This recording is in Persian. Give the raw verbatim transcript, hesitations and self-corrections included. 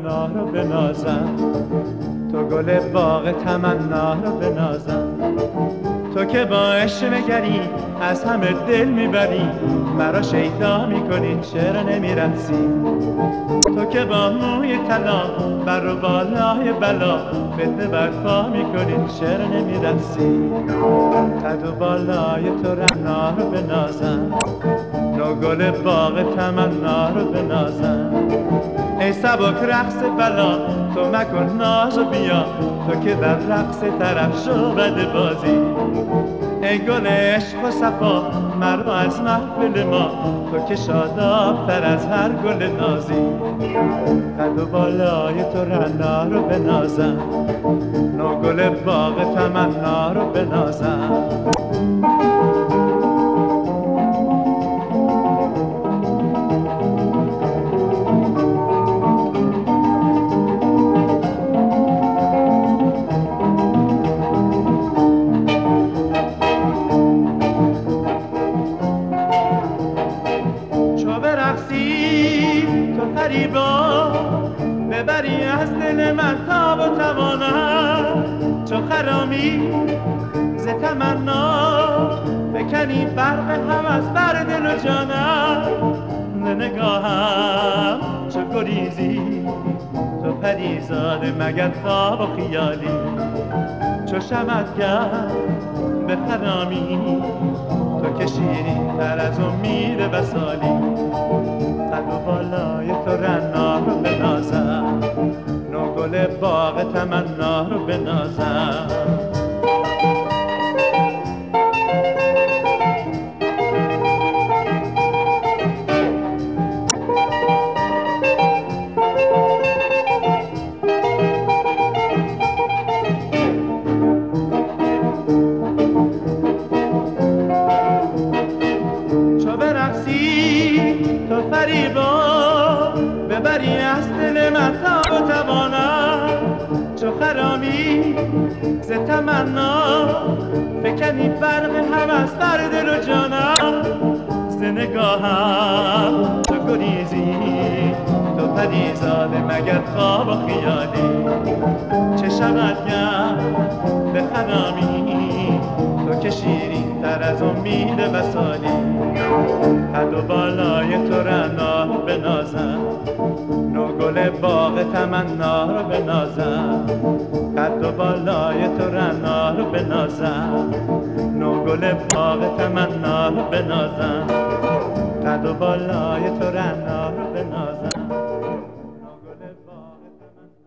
تمنا رو بنازم، تو گل باغ تمنا رو بنازم. تو که با عشق نگری از همه دل میبری، مرا شیدا میکنی چرا نمیرقصی؟ تو که با موی طلا بر و بالای بلا فتنه برپا میکنی چرا نمیرقصی؟ قد و بالای تو رعنا رو بنازم، نو گل باغ تمنا رو بنازم. ای سبک رقص بلا تو مکن ناز و بیا، تو که در رقص طرف شو بد بازی. ای گل عشق و صفا مرا از محفل ما، تو که شاداب تر از هر گل نازی. قد و بالای تو رعنا رو بنازم، نو گل باغ تمنا رو بنازم. تو فریبا ببری از دل من تاب و توانم، چو خرامی ز تمنا بکنی برق هوس بر دل و جانم. ز نگاهم چو گریزی تو پریزاده مگر خواب و خیالی، چو شمعگر به خرامی تو که شیرین تر از امید وصالی. قد و بالای تو رعنا رو بنازم، نو گل باغ تمنا رو بنازم. چو برقصی تو فریبا ببری از دل من تاب و توانم، چو خرامی ز تمنا فکنی برق هوس بر دل و جانم. ز نگاهم چو گریزی تو پریزاده مگر خواب و خیالی، چه شود گر به خرامی تو که شیرین تر از امید وصالی. قد و بالای تو رعنا رو بنازم، نو گل باغ تمنا رو بنازم. قد و بالای تو رعنا رو بنازم، نو گل باغ تمنا رو بنازم. قد و بالای تو رعنا رو بنازم، نو گل باغ تمنا